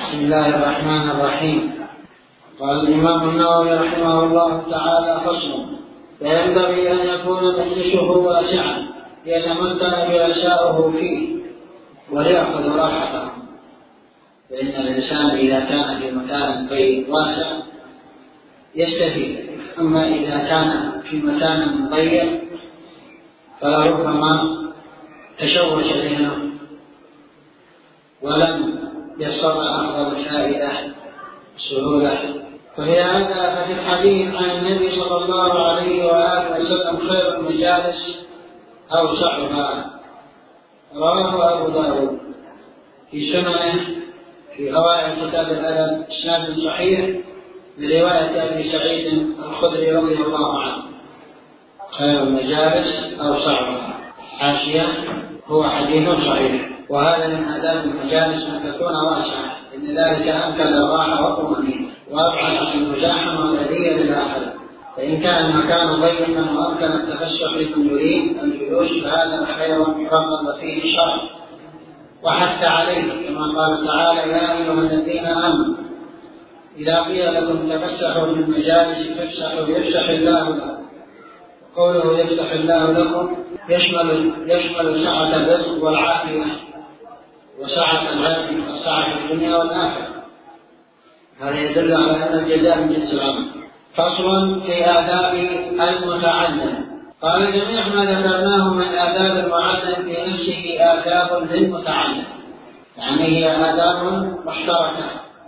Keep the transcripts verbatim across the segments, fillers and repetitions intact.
بسم الله الرحمن الرحيم. قال الإمام النووي رحمه الله تعالى: فصل. فينبغي أن يكون مجلسه واسعا يتمتع بغشاؤه فيه وليأخذ راحته، فإن الإنسان إذا كان في مكان طيب واسع يستفيد، أما إذا كان في مكان ضيق فلربما تشوش ذهنه ولم يستطع أخذ الفائدة بسهولة. وفي هذا ففي الحديث عن النبي صلى الله عليه وآله وسلم: خير المجالس أوسعها. رواه أبو داود في سننه في أوائل كتاب الأدب إسناد صحيح برواية أبي سعيد الخدري رضي الله عنه: خير المجالس أوسعها. حاشية: هو حديث صحيح، وهذا من آداب المجالس أن تكون واسعة، إن ذلك أمكن الراحة والطمأنينة وأبعد عن المزاحمة والأذية للآخرين. فإن كان المكان ضيقا وأمكن التفسح لمن يريد الجلوس فهذا خير رغب فيه الشرع وحث عليه، كما قال تعالى: يا أيها الذين آمنوا إذا قيل لكم تفسحوا في المجالس فافسحوا يفسح الله لكم. قوله يفسح الله لكم يشمل يشمل سعة الرزق والعافية وسعة العلم والسعة في الدنيا والآخرة. هذا يدل على أن الجزاء من جنس العمل. فصل في آداب المتعلم. قال: جميع ما ذكرناه من آداب المعلم في نفسه آداب للمتعلم، يعني هي آداب مشتركة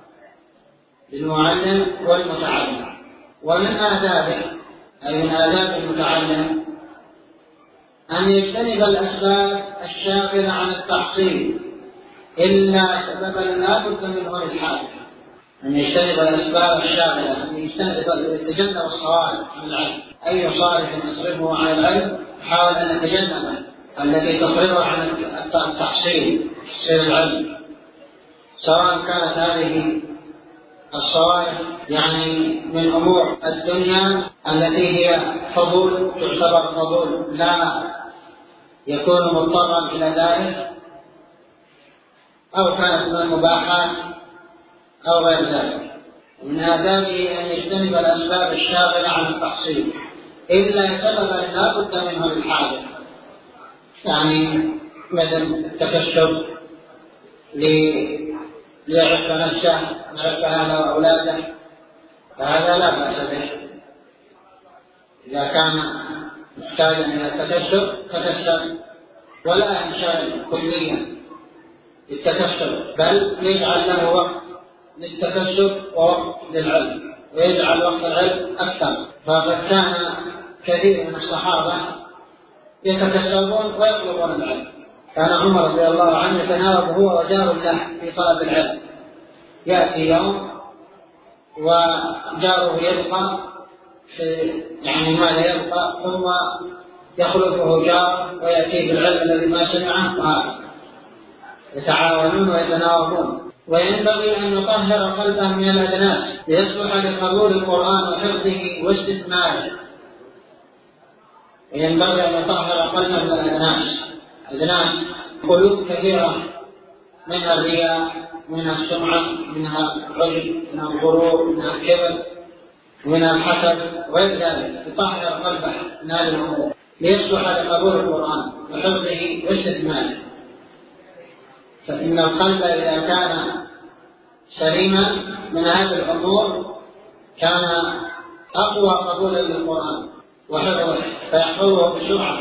للمعلم والمتعلم. ومن آدابه أي من آداب المتعلم أن يجتنب الأسباب الشاغلة عن التحصيل إلا سببا لا بد منه للحاجة. أن يجتنب الأسباب الشاغلة، أن يتجنب الصوارف عن العلم. أي صارف يصرفه عن العلم يحاول أن يتجنبه، التي تصرفه عن التحصيل تحصيل العلم، سواء كانت هذه الصوارف يعني من أمور الدنيا التي هي فضول تعتبر فضول لا يكون مضطرا إلى ذلك، أو كانت من المباحات أو غير ذلك. من آدابه أن يجتنب الأسباب الشاغلة عن التحصيل إلا سببا لا بد منه للحاجة، يعني مثل التكسب ليعرف نفسه ويعرف أهله وأولاده، فهذا لا بأس به. إذا كان محتاجا إلى التكسب تكسب، ولا ينشغل كليا بالتكسب، بل يجعل له وقت للتكسب ووقت للعلم، ويجعل وقت العلم أكثر. فقد كان كثير من الصحابة يتكسبون ويطلبون العلم. كان عمر رضي الله عنه يتناوب هو وجار له في طلب العلم، يأتي يوم وجاره يبقى في يعني ماذا يبقى، ثم يخلفه جار ويأتي بالعلم الذي ما سمعه، وهكذا يتعاونون ويتناوبون. وينبغي أن يطهر قلبه من الأدناس ليصلح لقبول القرآن وحفظه واستثماره. وينبغي أن يطهر قلبه من الأدناس. الأدناس قلوب كثيرة، منها الرياء، منها السمعة، منها العجب، منها الغرور، منها الكبر، منها الحسد وغير ذلك. يطهر قلبه من هذه الأمور ليصلح لقبول القرآن وحفظه واستثماره. فإن القلب إذا كان سليما من هذه الأمور كان أقوى قبولا للقرآن وحفظه، فيحفظه بسرعة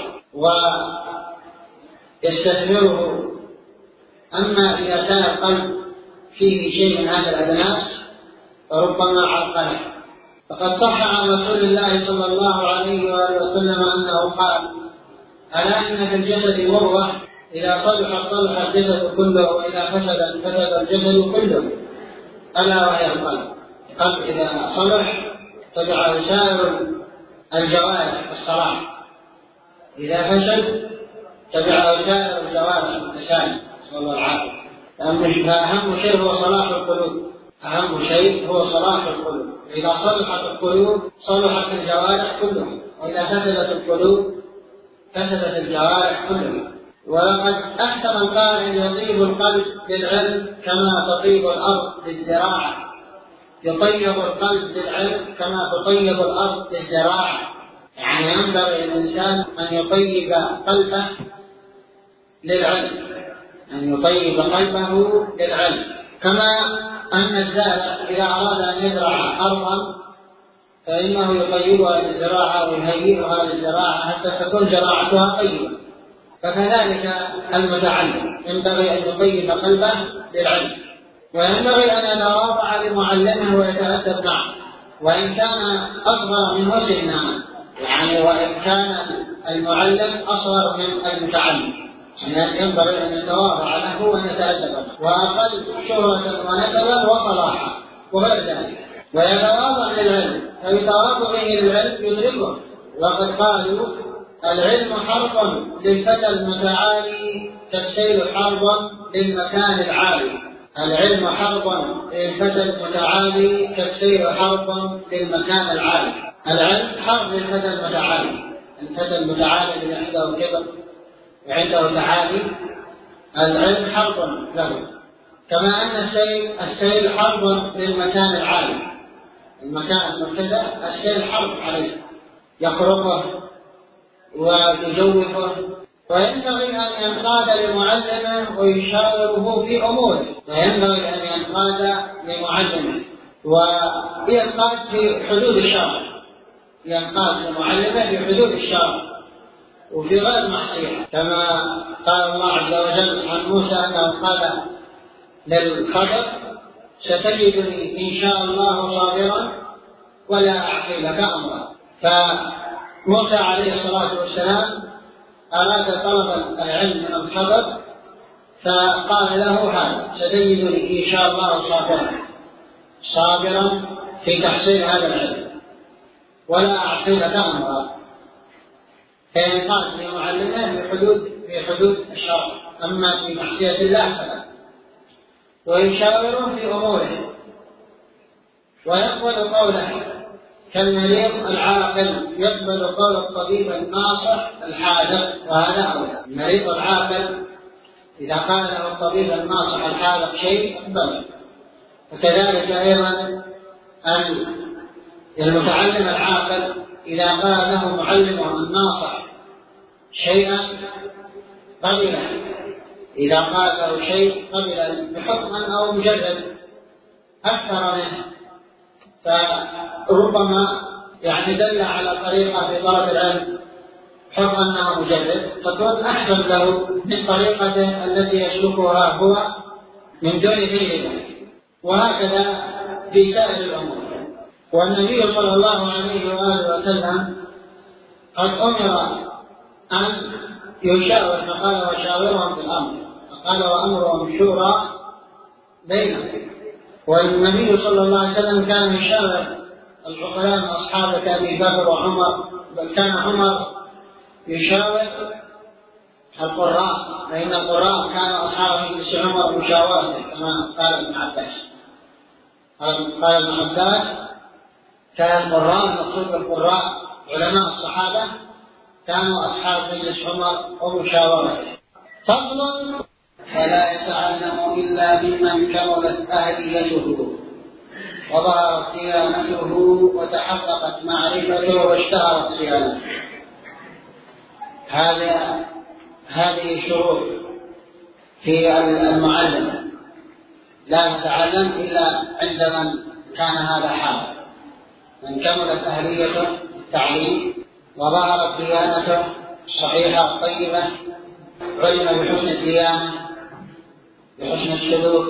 ويستثمره. أما إذا كان القلب فيه شيء من هذا الأدناس فربما عرقله. فقد صح عن رسول الله صلى الله عليه وآله وسلم أنه قال: ألا إن في الجسد مضغة إذا صلح صلح الجسد كله، وإذا فسد فسد الجسد كله، ألا وهي القلب. القلب إذا صلح تبعه سائر الجوارح الصلاح، إذا فسد تبعه سائر الجوارح الفساد، نسأل الله العافية. فأهم شيء هو صلاح القلوب، أهم شيء هو صلاح القلوب. إذا صلحت القلوب صلحت الجوارح كلها، وإذا فسدت القلوب فسدت الجوارح كلها. ولقد أحسن من قال إن يطيب القلب للعلم كما تطيب الأرض للزراعة، يطيب القلب للعلم كما تطيب الأرض للزراعة، يعني ينبغي الإنسان أن يطيب قلبه للعلم، أن يطيب قلبه للعلم، كما أن الزارع إذا أراد أن يزرع أرضا فإنه يطيبها للزراعة ويهيئها للزراعة حتى تكون زراعتها طيبة، فكذلك المتعلم ينبغي أن يطيب قلبه للعلم، وينبغي أن يتواضع لمعلمه ويتأدب معه، وإن كان أصغر منه سنا، يعني وإن كان المعلم أصغر من المتعلم ينبغي أن يتواضع له وأن يتأدب له، وأقل شهرة ونسبا وصلاحا وغير ذلك، ويتواضع للعلم، فبتواضعه للعلم يدركه. وقد قالوا العلم حرب للفتى المتعالي كالسيل حرب للمكان العالي. العلم حرب للفتى المتعالي كالسيل حرب للمكان العالي. العلم حرب للفتى المتعالي، الفتى المتعالي الذي عنده كبر وعنده تعالي العلم حرب له، كما أن السيل السيل حرب للمكان العالي، المكان المرتفع السيل حرب عليه يخرقه ويجوفه، وينبغي أن ينقاد لمعلمه ويشاوره في أموره، وينبغي أن ينقاد لمعلمه وينقاد في حدود الشرع، ينقاد لمعلمه في حدود الشرع وفي غير معصية، كما قال الله عز وجل عن موسى أنه قال للخضر ستجدني إن شاء الله صابرا ولا أعصي لك أمرا. فموسى عليه الصلاة والسلام أراد طلب العلم من الخضر فقال له هذا ستجدني إن شاء الله صابرا صابرا في تحصيل هذا العلم ولا أعصي لك أمرا، فينقاد لمعلمه في حدود في حدود الشرع، أما في معصية الله فلا، ويشاوره في أموره ويقبل قوله كالمريض العاقل يقبل قول الطبيب الناصح الحاذق، وهذا أولى. المريض العاقل إذا قال له الطبيب الناصح الحاذق شيء يقبله، وكذلك أيضا أن المتعلم العاقل إذا قال له معلمه الناصح شيئا قبله، إذا قال له شيء قبل بحكم أو مجرد أكثر منه، فربما يعني دل على طريقة في طلب العلم حكم أنه مجرد تكون أحسن له من طريقته التي يسلكها هو من دون ذلك، وهكذا في سائر الأمور. والنبي صلى الله عليه وآله وسلم قد أمر أن يشاور، فقال وشاورهم في الأمر، فقال وأمرهم شورى بينهم. والنبي صلى الله عليه وسلم كان يشاور العقلاء من أصحابه كأبي بكر وعمر، بل كان عمر يشاور القراء، فإن القراء كان أصحاب مجلس عمر مشاورته، كما قال ابن عباس. قال ابن عباس كان القراء، المقصود بالقراء علماء الصحابة، كانوا أصحاب مجلس عمر ومشاورته. فصل: فلا يتعلم إلا ممن كملت أهليته وظهرت ديانته وتحققت معرفته واشتهرت صيانته. هذا هذه شروط في المعلم، لا يتعلم إلا عند من كان هذا حاله، من كملت أهليته التعليم وظهرت ديانته الصحيحة الطيبة، علم بحسن الديانة بحسن السلوك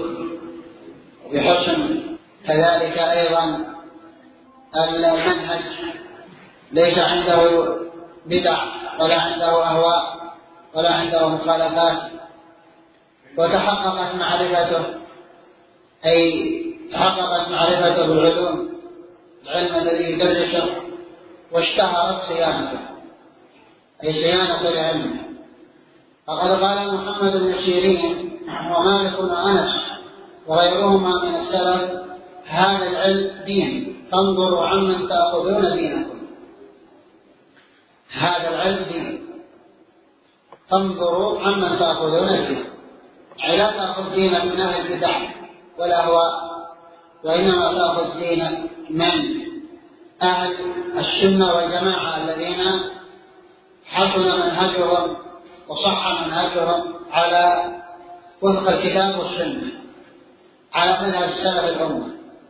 بحسن كذلك أيضا المنهج، ليس عنده بدع ولا عنده أهواء ولا عنده مخالفات، وتحققت معرفته، أي تحققت معرفته بالعلوم، العلم الذي يدرسه، واشتهرت صيانته، أي صيانة العلم. فقد قال محمد بن سيرين ومالك بن أنس وغيرهما من السلف: هذا العلم دين، فانظروا عمن تأخذون دينكم. هذا العلم دين، فانظروا عمن تأخذون الدين. يعني لا تأخذ دينك من أهل البدع والأهواء، وإنما تأخذ دينك من أهل السنة والجماعة الذين حسن منهجهم وصح منهجهم على وفق الكتاب والسنة، على منهج السلف الأمة.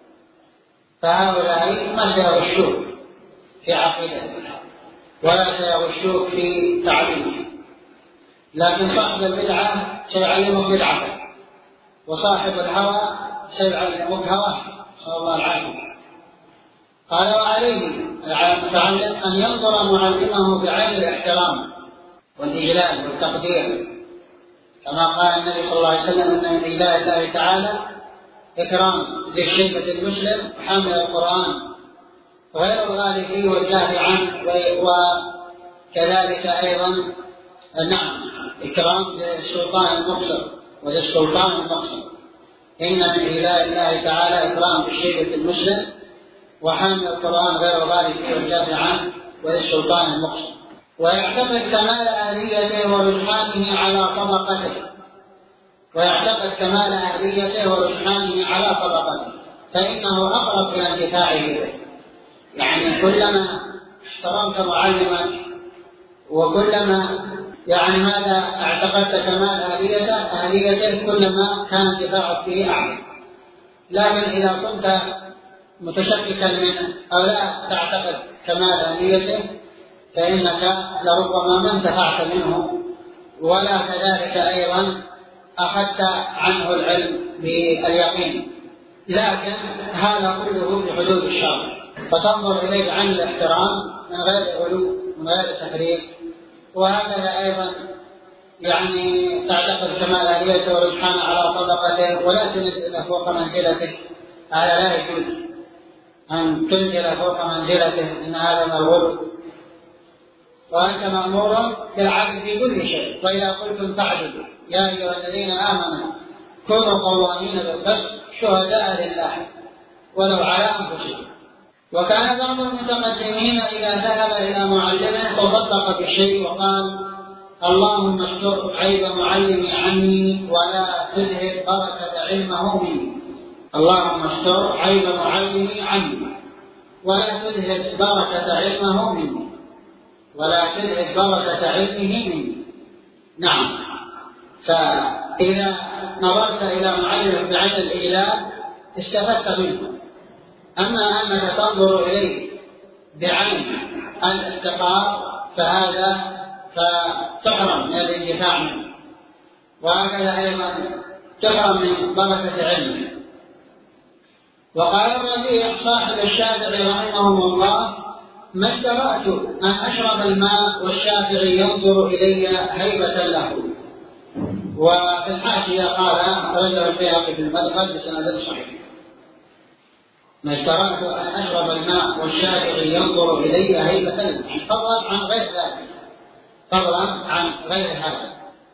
فهؤلاء ما سيغشوك في عقيدتك ولا سيغشوك في تعليمك، لكن صاحب البدعة سيعلمك بدعتك، وصاحب الهوى سيعلمك هواه، نسأل الله العافية. قال وعليه المتعلم أن ينظر معلمه بعين الاحترام والإجلال والتقدير، كما قال النبي صلى الله عليه وسلم أن من إجلال الله تعالى إكرام ذي الشيبة المسلم حامل القرآن غير الغالي فيه والجاهل عنه، وكذلك أيضا نعم إكرام للسلطان المقصر وللسلطان المقصر. إن من إجلال الله تعالى إكرام ذي الشيبة المسلم وحامل القرآن غير الغالي فيه والجاهل عنه وللسلطان المقصر. ويعتقد كمال أهليته ورجحانه على طبقته ويعتقد كمال أهليته ورجحانه على طبقته فإنه أقرب إلى انتفاعه به. يعني كلما احترمت معلمك وكلما يعني ماذا اعتقدت كمال أهليته أهليته كلما كان انتفاعك به أعلى. لكن إذا كنت متشككا منه أو لا تعتقد كمال أهليته فإنك لربما ما انتفعت منه، ولا كذلك أيضا أخذت عنه العلم باليقين. لكن هذا كله في حدود الشرع، فتنظر إليه بعين الاحترام من غير غلو من غير تفريط. وهكذا أيضا يعني تعتقد كمال أهليته ورجحان على طبقته ولا تنزل فوق منزلته، هذا لا يجوز أن تنزل فوق منزلته، إن هذا من الغلو. وأنت مأمور بالعدل في كل شيء، وإذا قلتم فاعدلوا يا أيها الذين آمنوا كونوا قوامين بالقسط شهداء لله ولو على أنفسكم. وكان بعض المتقدمين إذا ذهب إلى معلمه تصدق بالشيء وقال اللهم استر عيب معلمي عني ولا تذهب بركة علمه مني. اللهم استر عيب معلمي عني ولا تذهب بركة علمه مني ولا تذهب بركة علمه مني. نعم، فإذا نظرت إلى معلمك بعين الإجلال استفدت منه. أما أنك تنظر إليه بعين الافتقار فهذا فتحرم من الانتفاع منه، وهكذا أيضا تحرم من بركة علمه. وقال الربيع صاحب الشافعي رحمه الله ما اشترأت أن أشرب الماء والشافعي ينظر إلي هيبة له. وفي الحاشية قال رجل البيهقي في المدخل بسند صحيح ما اشترأت أن أشرب الماء والشافعي ينظر إلي هيبة له، فضلا عن غير ذلك فضلا عن غير هذا.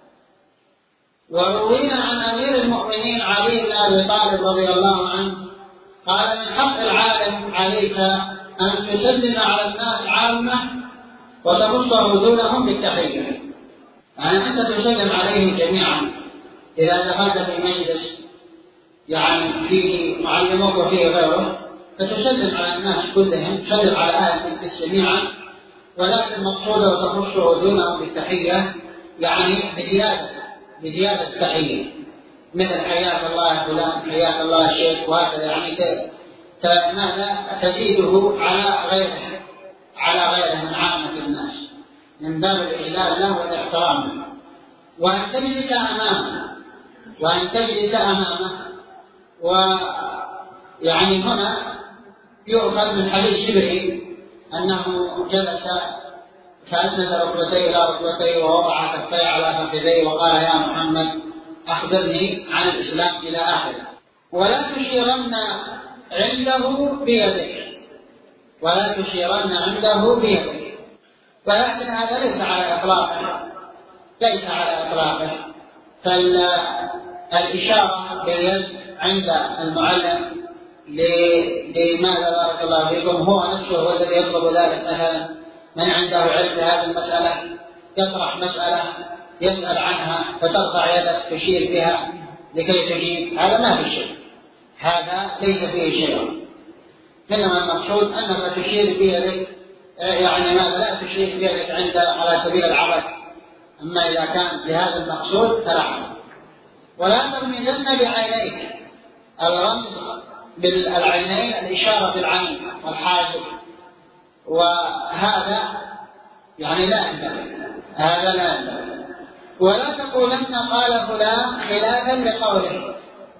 وروينا عن أمير المؤمنين علي بن أبي طالب رضي الله عنه قال من حق العالم عليك أن تسلم على الناس عامة وتبص وجودهم بالتحية. يعني أنت تسلم عليهم جميعا إذا دخلت في مجلس يعني فيه معلمك وفيه غيره، فتسلم على الناس كلهم، تسلم على أهل المجلس جميعا، ولكن مقصوده وتبص وجودهم بالتحية يعني بزيادة بزيادة التحية، مثل حياك الله يا فلان، حياك الله يا شيخ، وهكذا يعني ماذا تزيده على غيره على غيره من عامة الناس من باب الإجلال له والاحترام له. وأن تجلس أمامه وأن تجلس أمامه ويعني هنا يؤخذ من حديث جبريل أنه جلس فأسند ركبتيه إلى ركبتيه ووضع كفيه على فخذيه وقال يا محمد أخبرني عن الإسلام إلى آخره. ولا تشيرن عنده بيدك ولا تشيرن عنده بيدك. ولكن هذا ليس على إطلاقه ليس على إطلاقه فالإشارة باليد عند المعلم لماذا بارك الله فيكم هو نفسه هو الذي يطلب ذلك. مثلا من عنده علم بهذه المسألة يطرح مسألة يسأل عنها فترفع يدك تشير بها لكي تجيب، هذا ما في شيء، هذا ليس فيه شيء. إنما المقصود أنك تشير بيدك، يعني ماذا، لا تشير بيدك عند على سبيل العبث. أما إذا كان لهذا المقصود فلا حرج. ولا تغمزن بعينيك، الغمز بالعينين الإشارة بالعين والحاجب، وهذا يعني لا ينبغي، هذا لا ينبغي. ولا تقولن قال فلان خلافا لقوله،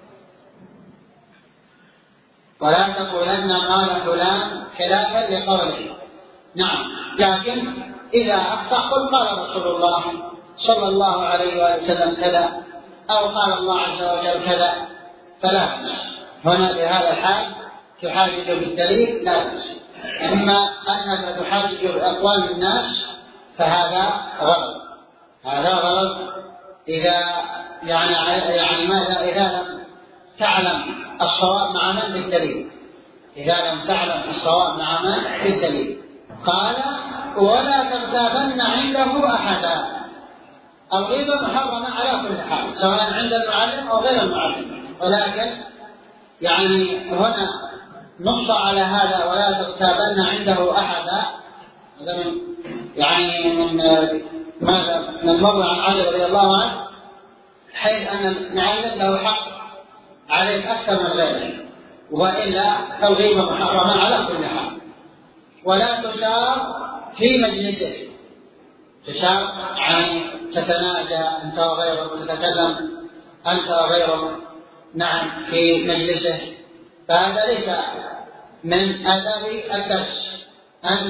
ولا تقولن قال فلان خلافا لقوله. نعم، لكن إذا أخطأ قل قال رسول الله صلى الله عليه وسلم كذا، أو قال الله عز وجل كذا، فلا بأس. هنا بهذا الحال تحاجج بالدليل لا بأس. أما أنك تحاجج بأقوال الناس فهذا غلط، هذا غلط. إذا يعني يعني ماذا إذا لم تعلم الصواب مع من بالدليل، إذا لم تعلم الصواب مع من بالدليل. قال ولا تغتابن عنده أحدا. الغيبة محرمة على كل حال، سواء عند المعلم أو غير المعلم، ولكن يعني هنا نص على هذا ولا تغتابن عنده أحدا. هذا من يعني من ماذا من المروي عن علي رضي الله عنه، حيث أن المعلم له حق عليك أكثر من غيره، وإلا فالغيبة محرمة على كل حال. ولا تسار في مجلسه، تسار يعني تتناجى أنت وغيره وتتكلم أنت وغيره نعم في مجلسه، فهذا ليس من آداب الدرس أن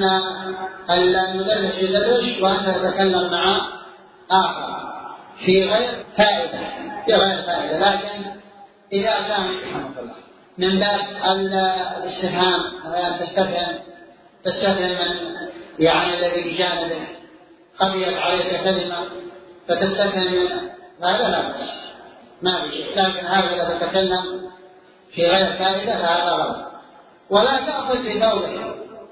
المدرس يدرس وأنت تتكلم مع آخر في غير فائدة في غير فائدة. لكن إذا كان من باب الاستفهام، تستفهم تستفهم من يعني الذي بجانبه خبيت عليك كلمة فتستفهم منه، هذا لا بأس، ما في شيء. لكن هذا إذا تتكلم في غير فائدة فهذا غلط. ولا تأخذ بثوبه،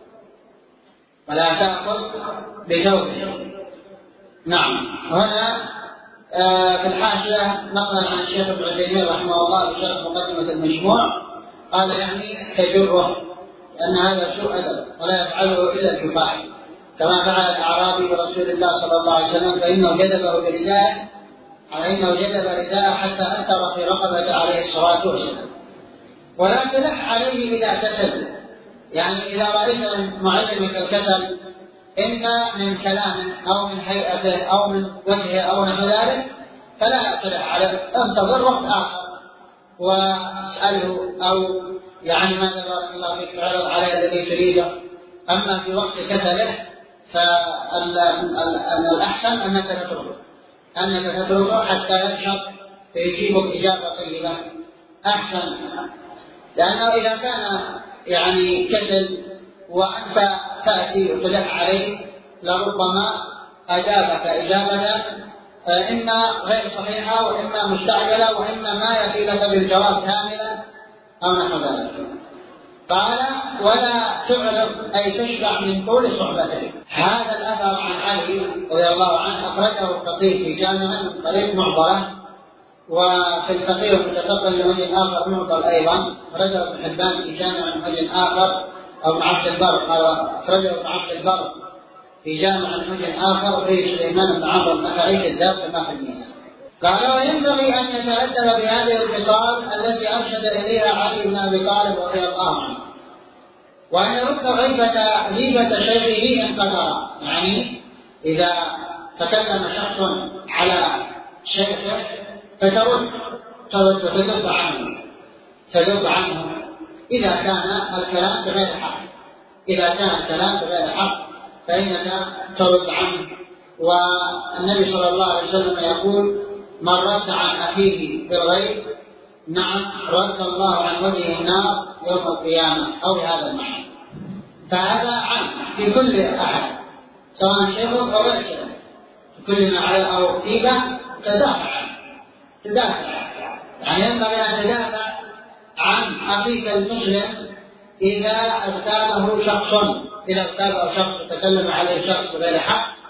ولا تأخذ بثوبه. نعم، هنا آه في الحاشية نقل عن الشيخ ابن عثيمين رحمه الله بشرح مقدمة المجموع، قال يعني تجره، لأن هذا سوء أدب ولا يفعله إلا الجفاح، كما فعل الأعرابي برسول الله صلى الله عليه وسلم، فإنه جذبه برداءه فإنه جذب رداءه حتى أثر في رقبة عليه الصلاة والسلام. ولا تلح عليه إذا كسل، يعني إذا رأيت من معلمك الكسل إما من كلامه أو من هيئته أو من وجهه أو نحو ذلك، فلا تلح عليه، انتظر وقت آخر واسأله، أو يعني ماذا بارك الله فيك تعرض عليه الذي تريده. أما في وقت كسله فالأحسن أنك تتركه أنك تتركه حتى ينشط فيجيبك إجابة طيبة أحسن، لأنه إذا كان يعني كسل وأنت تأتي وتلح عليه لربما أجابك إجابة إما غير صحيحة وإما مستعجلة وإما ما يفي لك بالجواب كاملا أو نحو ذلك. قال ولا تعرض أي تشبع من طول صحبته. هذا الأثر عن علي رضي الله عنه أخرجه الفقيه في جامع من طريق معضلة، وفي الفقيه المتفقه لوجه آخر معضل أيضا، أخرجه ابن حبان في جامع من وجه آخر، أو ابن عبد البر قال أخرجه ابن عبد البر في جامع من وجه آخر، وفيه سليمان بن عمرو النخعي كذاب كما في الميزان. قال وينبغي أن يتأدب بهذه الخصال التي أرشد إليها علي بن أبي طالب رضي الله عنه، وأن يرد غيبة غيبة شيخه إن قدر، يعني إذا تكلم شخص على شيخه فترد ترد تدب عنه تدب عنه إذا كان الكلام بغير حق، إذا كان الكلام بغير حق فإنك ترد عنه. والنبي صلى الله عليه وسلم يقول من رد عن أخيه بالغيب نعم رد الله عن وجهه النار يوم القيامة، أو بهذا المعنى. فهذا عام في كل أحد سواء شيخه أو غير شيخه، كل ما على أو غيبة تدافع تدافع يعني ينبغي أن تدافع عن أخيك المسلم إذا اغتابه شخص إذا اغتابه شخص وتكلم عليه شخص بغير حق،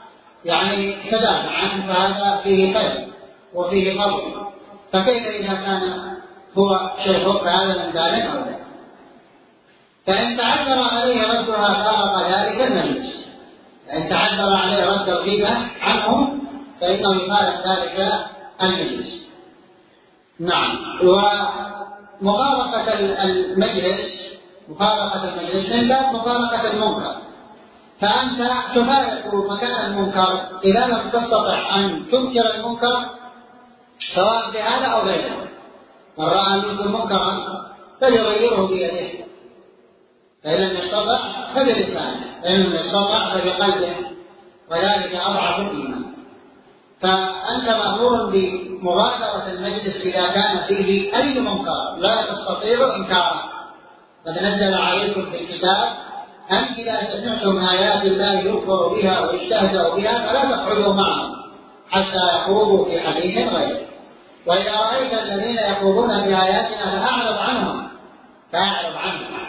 يعني تدافع عنه، فهذا فيه خير وفيه فضل. فكيف إذا كان هو شيخ فهذا من ذلك أو ذلك؟ فإن تعذر عليه ردها فارق ذلك المجلس. فإن تعذر عليه رد الغيبة عنه فإنه يفارق ذلك المجلس. نعم. ومفارقة المجلس مفارقة المجلس من باب مفارقة المنكر. فأنت تفارق مكان المنكر إذا لم تستطع أن تنكر المنكر سواء بهذا أو غيره. من رأى منكم منكرا فليغيره بيده، فإن لم يستطع فبلسانه، فإن لم يستطع فبقلبه، وذلك أضعف الإيمان. فأنت مأمور بمباشرة المجلس إذا كان فيه أي منكر لا تستطيع إنكاره. قد نزل عليكم في الكتاب أن إذا سمعتم آيات الله يكفر بها ويستهزأ بها فلا تقعدوا معهم حتى يخوضوا في حديث غيره. وإذا رأيت الذين يخوضون بآياتنا فأعرض عنهم فأعرض عنهم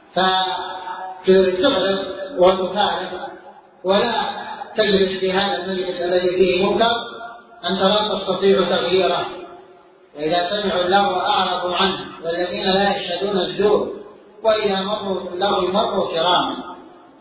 فتعرض وتفارق، ولا تجلس في هذا المجلس الذي فيه منكر أنت لا تستطيع تغييره. وإذا سمعوا اللغو أعرضوا عنه، والذين لا يشهدون الزور وإذا مروا باللغو مروا كراما.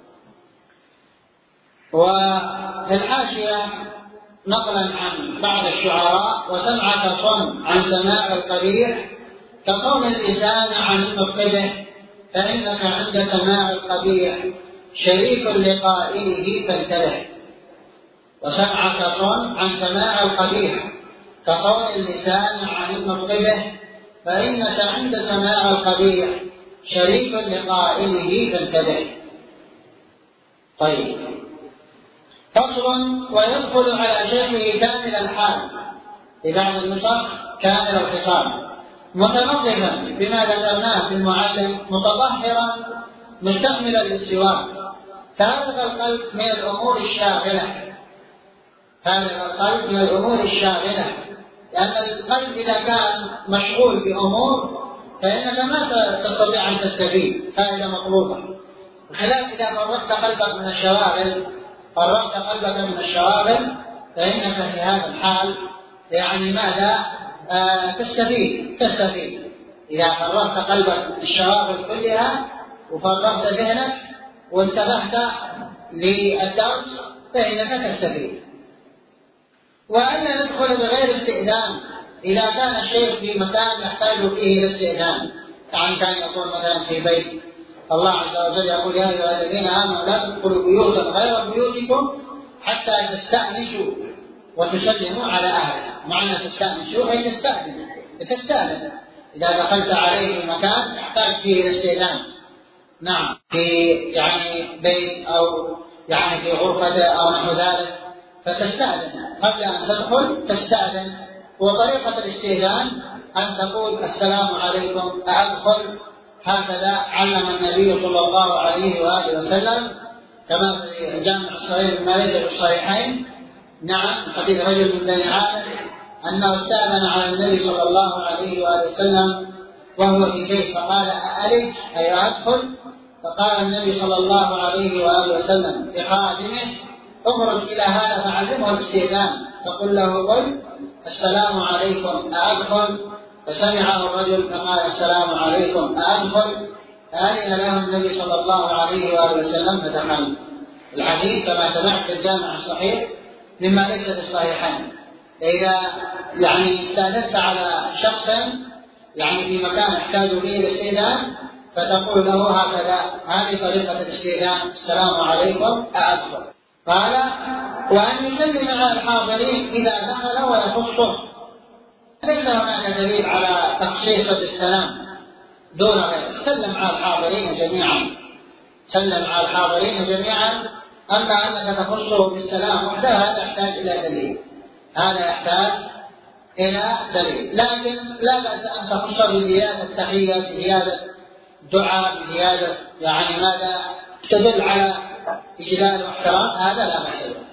وفي الحاشية نقلا عن بعض الشعراء: وسمعك صم عن سماع القبيح كصوم اللسان عن النطق به، فإنك عند سماع القبيح شريك لقائله فانتبه. وسمعك صم عن سماع القبيح كصوم اللسان عن النطق به، فإنك عند سماع القبيح شريك لقائله فانتبه. طيب. فصل: ويدخل على شيخه كامل الحال، في بعض النسخ كامل الخصال، متنظفا بما ذكرناه في المعلم، متطهرا مستعملا للسواك، فارغ القلب من الأمور الشاغلة فارغ القلب من الأمور الشاغلة لأن القلب إذا كان مشغول بأمور فإنك ما تستطيع أن تستفيد فائدة مطلوبة، بخلاف إذا فرغت قلبك من الشواغل فرغت قلبك من الشواغل فإنك في هذا الحال يعني ماذا آه تستفيد تستفيد إذا فرغت قلبك من الشواغل كلها وفرغت ذهنك وانتبهت للدرس فإنك تستفيد. وألا ندخل بغير استئذان إذا كان الشيخ في مكان يحتاج فيه الاستئذان، يعني كان يقول مثلا في بيت الله عز وجل يقول: يا أيها الذين آمنوا لا تدخلوا بيوتا غير بيوتكم حتى تستأنسوا وتسلموا على أهلها. معنى تستأنسوا أي تستأذن تستأذن إذا دخلت عليه مكان يحتاج فيه الاستئذان. نعم، في يعني بيت أو يعني في غرفة أو نحو ذلك فتستأذن قبل أن تدخل تستأذن. وطريقة الاستئذان أن تقول: السلام عليكم أدخل. هكذا علم النبي صلى الله عليه وآله وسلم كما في الجامع الصحيح ما ليس في الصحيحين. نعم، حديث رجل من بني عامر أنه استأذن على النبي صلى الله عليه وآله وسلم وهو في بيت فقال: أألج أي أدخل؟ فقال النبي صلى الله عليه وآله وسلم لخادمه: اخرج إلى هذا فعلمه الاستئذان فقل له: قل السلام عليكم أأدخل؟ فسمعه الرجل فقال: السلام عليكم أأدخل؟ فأذن له النبي صلى الله عليه وآله وسلم فدخل. الحديث كما سمعت في الجامع الصحيح مما ليس في الصحيحين. فإذا يعني استأذنت على شخص يعني في مكان يحتاج فيه الاستئذان فتقول له هكذا: هذه طريقة الاستئذان، السلام عليكم أأدخل. قال: وأن يسلم على الحاضرين إذا دخل ويخصه. ليس هناك دليل على تخصيص بالسلام دون غيره، سلم على الحاضرين جميعا سلم على الحاضرين جميعا. أما أنك تخصه بالسلام وحده هذا يحتاج إلى دليل هذا يحتاج إلى دليل لكن لا بأس أن تخصه بزيادة تحية، بزيادة دعاء، بزيادة يعني ماذا تدل على إجلال واحترام، هذا لا بأس به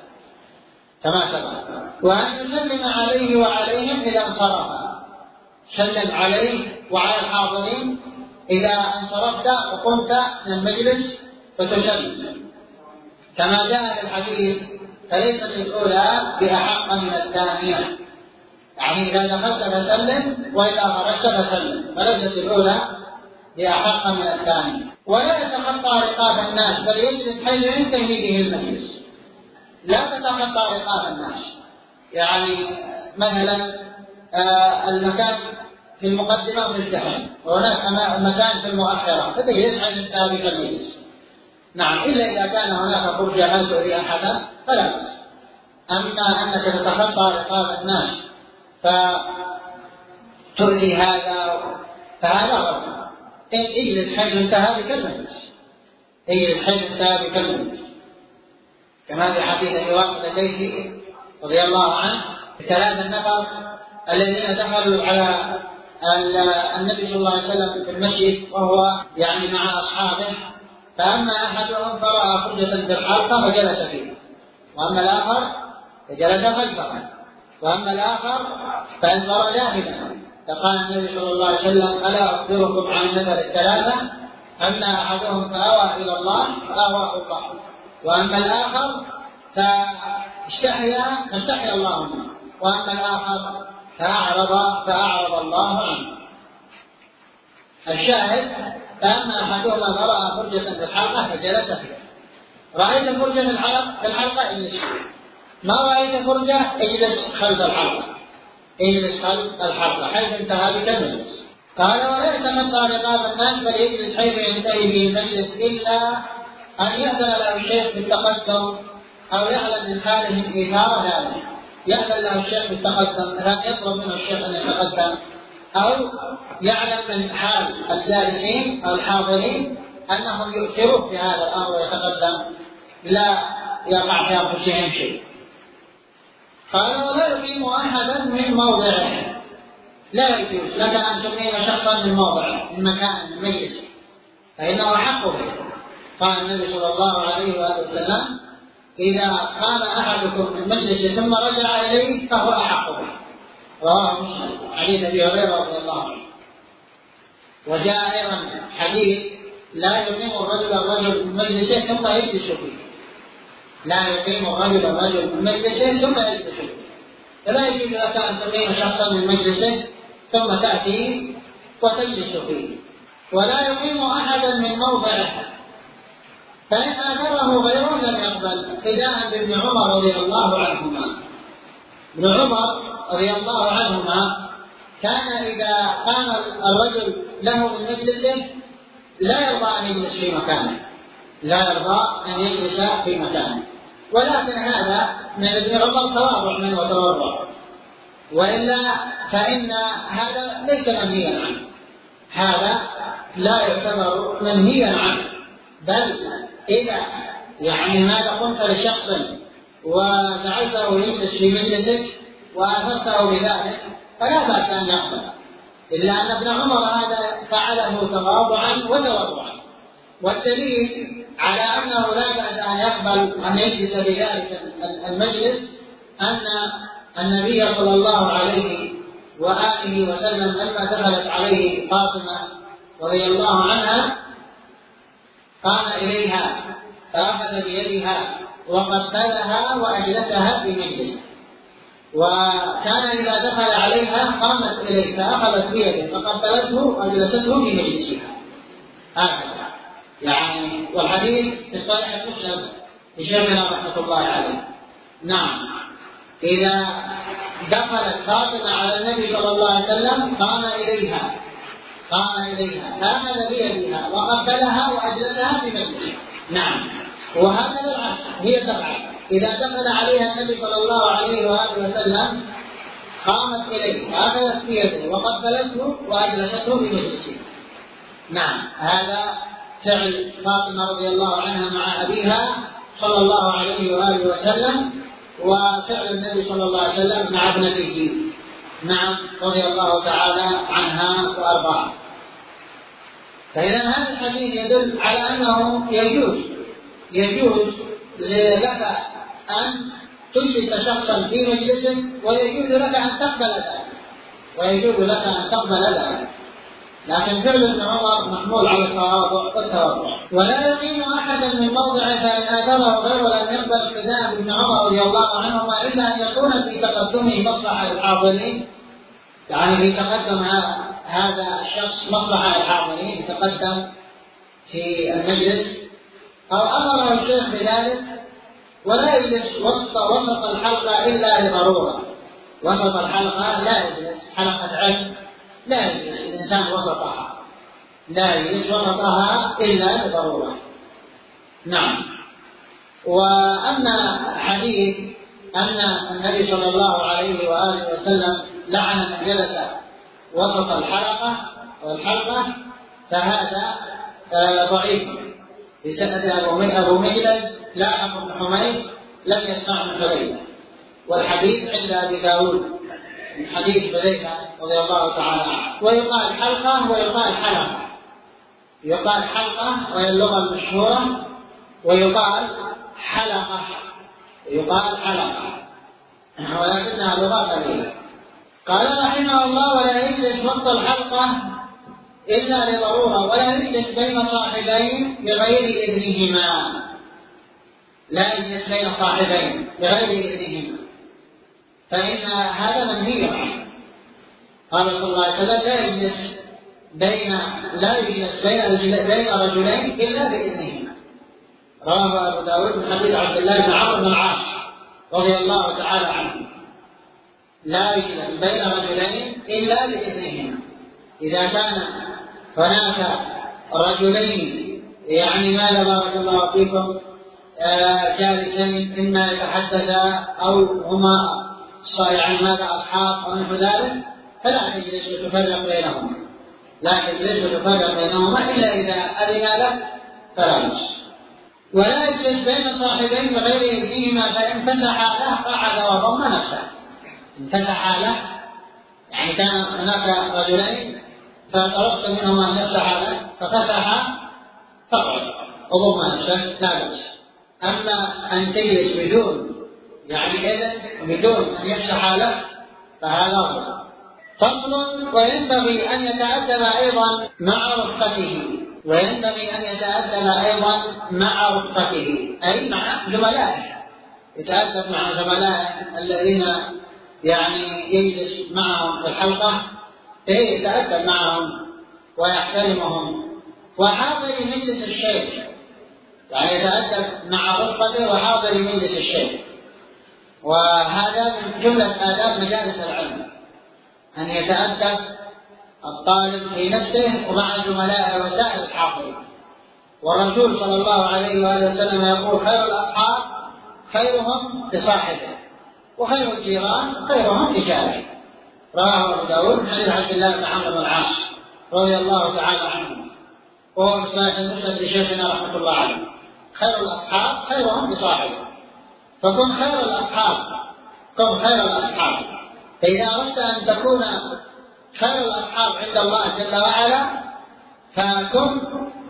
كما سبق. وأن يسلم عليه وعليهم إذا انصرف، سلم عليه وعلى الحاضرين إذا انصرفت وقمت من المجلس فتسلم، كما جاء في الحديث فليست الأولى بأحق من الثانية. يعني إذا دخلت فسلم وإذا خرجت فسلم، فليست الأولى بأحق من الثانية. ولا يتخطى رقاب الناس، بل يجلس حيث ينتهي به المجلس، لا تتخطى رقاب الناس. يعني مثلا آه المكان في المقدمة مزدحم وهناك مكان في المؤخرة، فتجلس حيث ينتهي بك المجلس. نعم، إلا إذا كان هناك فرجة لا تؤذي أحدا فلا بأس. أما أنك تتخطى رقاب الناس فتؤذي هذا فهذا غلط. اجلس حيث انتهى بك المجلس، اجلس حيث انتهى بك المجلس، كما في حديث ابي واقد الليثي رضي الله عنه ثلاث النفر الذين دخلوا على النبي صلى الله عليه وسلم في المسجد وهو يعني مع اصحابه، فاما احدهم فراى فرجة في الحلقة فجلس فيها، واما الاخر فجلس خلفه، واما الاخر فانظر ذاهبا. فقال النبي صلى الله عليه وسلم: ألا أخبركم عن النفر الثلاثة؟ أما أحدهم فأوى إلى الله فأواه الله، وأما الآخر فاستحيا فاستحيا الله منه، وأما الآخر فأعرض فأعرض الله عنه. الشاهد: فأما أحدهما فرأى فرجة في الحلقة فجلس فيها. رأيت فرجة في الحلقة في الحلقة اجلس فيها، ما رأيت فرجة اجلس خلف الحلقة، اجلس خلف الحلقة حيث انتهى بك المجلس. قال: ولا يتمتع رقاب الناس، بل يجلس حيث ينتهي به المجلس، إلا أن يأذن له الشيخ بالتقدم أو يعلم من حالهم إيثار ذلك. يأذن له الشيخ بالتقدم، مثلا يطلب منه الشيخ أن يتقدم، أو يعلم من حال الجالسين أو الحاضرين أنهم يؤثروا في هذا الأمر ويتقدم، لا يقع في أنفسهم شيء. قال: ولا يقيم أحدا من موضعه، لا يجوز لك أن تقيم شخصا من موضعه، من مكان، من مجلس، فإنه حق به. قال النبي صلى الله عليه وآله وسلم: إذا قام أحدكم من مجلس ثم رجع إليه فهو أحق به. رواه مسلم، حديث أبي هريرة رضي الله عنه. وجاء أيضا حديث: لا يقيم الرجل الرجل من مجلسه ثم يجلس فيه، لا يقيم الرجل الرجل من مجلسه ثم يجلس فيه. فلا يجوز لك أن تقيم شخصا من مجلسه ثم تأتي وتجلس فيه. ولا يقيم أحدا من موضعه، فإن آثره غيره لم يقبل. فداء بابن عمر رضي الله عنهما. ابن عمر رضي الله عنهما كان إذا قام الرجل له من مجلسه لا يرضى أن يجلس في مكانه، لا يرضى أن يجلس في مكانه. ولكن هذا من ابن عمر تواضع منه وتورع، وإلا فإن هذا ليس منهيا عنه، هذا لا يعتبر منهيا عنه، بل إذا يعني ماذا قمت لشخص وجعلته يجلس في مجلسك وآثرته بذلك فلا بأس أن يقبل، إلا أن ابن عمر هذا فعله تواضعا وتورعا. والدليل على أنه لا بأس أن يقبل أن يجلس بذلك المجلس أن النبي صلى الله عليه وآله وسلم لما دخلت عليه فاطمة رضي الله عنها قام إليها فأخذ بيدها وقبلها وأجلسها في مجلسه، وكان إذا دخل عليها قامت إليه فأخذت بيده فقبلته وأجلسته في مجلسها هكذا. يعني والحديث في صحيح مسلم لشيخنا رحمة الله عليه. نعم، إذا دخلت فاطمة على النبي صلى الله عليه وسلم قام إليها قام إليها فأخذ بيدها وقبلها وأجلسها في مجلسها. نعم، وهكذا العكس، هي تفعل. إذا دخل عليها النبي صلى الله عليه وآله وسلم قامت إليه فأخذت بيده وقبلته وأجلسته في مجلسها. نعم، هذا فعل فاطمة رضي الله عنها مع أبيها صلى الله عليه وآله وسلم، وفعل النبي صلى الله عليه وسلم مع ابنته نعم رضي الله تعالى عنها وأرضاها. فإذا هذا الحديث يدل على أنه يجوز يجوز لك أن تجلس شخصا في مجلسك، ويجوز لك أن تقبل ذلك ويجوز لك أن تقبل ذلك لكن فعل ابن عمر محمول على التواضع والتواضع. ولا يقيم أحدا من موضعه فإن آثره غير لم يقبل ابتداء ابن عمر رضي الله عنهما إلا أن يكون في تقدمه مصلحة الحاضرين، يعني في تقدم هذا الشخص مصلحة الحاضرين، يتقدم في المجلس، أو أمره الشيخ بذلك، ولا يجلس وسط وسط الحلقة إلا لضرورة. وسط الحلقة لا يجلس، حلقة علم لا يجلس الإنسان وسطها، لا يجلس وسطها إلا لضرورة. نعم. وأما حديث أن النبي صلى الله عليه وآله وسلم لعن من جلس وسط الحلقة والحلقة فهذا ضعيف بسند أبو مجلد لاحق بن حميد لم يسمع من حذيفة، والحديث عند أبي داود من حديث حذيفة رضي الله تعالى عنه. ويقال حلقة ويقال حلقة، يقال حلقة وهي اللغة المشهورة، ويقال حلقة ويقال حلقة، ولكنها لغة قليلة. قال رحمه الله: ولا يجلس وسط الحلقة إلا لضرورة، ولا يجلس بين صاحبين بغير إذنهما، لا يجلس بين صاحبين بغير إذنهما، فإن هذا منهي عنه. قال صلى الله عليه وسلم: لا يجلس بين لا يجلس بين بين رجلين إلا بإذنهما. رواه أبو داود من حديث عبد الله بن عمرو بن العاص رضي الله تعالى عنه: لا يجلس بين رجلين إلا بإذنهما. إذا كان هناك رجلين يعني ماذا بارك الله فيكم جالسين إما يتحدثا أو هما يعني ماذا أصحاب أو نحو ذلك، فلا تجلس وتفرق بينهما، لا تجلس وتفرق بينهما إلا إذا أذن لك فلا يجلس. ولا يجلس بين صاحبين بغير إذنهما، فإن فسح له قعد وضم نفسه. إن فسح له يعني كان هناك رجلين فطلبت منهما أن يفسح له ففسح فقعد وضم نفسه لا بأس. أما أن تجلس بدون يعني إذن بدون أن يفسح له فهذا غلط. فصل: وينبغي أن يتأدب أيضا مع رفقته، وينبغي أن يتأدب أيضا مع رفقته أي مع زملائه، يتأدب مع زملائه الذين يعني يجلس معهم في الحلقة، يتأدب معهم ويحترمهم. وحاضر مجلس الشيخ، يعني يتأدب مع رفقته وحاضر مجلس الشيخ، وهذا من جملة آداب مجالس العلم، أن يتأدب الطالب في نفسه ومع زملائه وسائر الحاضرين. والرسول صلى الله عليه وآله وسلم يقول: خير الأصحاب خيرهم لصاحبه، وخير الجيران خيرهم لجاره. رواه أبو داود من حديث عبد الله بن عمرو بن العاص رضي الله تعالى عنه، وهو مسند المسند لشيخنا رحمة الله عليه: خير الأصحاب خيرهم لصاحبه. فكن خير الأصحاب، كن خير الأصحاب. فإذا أردت أن تكون خير الأصحاب عند الله جل وعلا فكن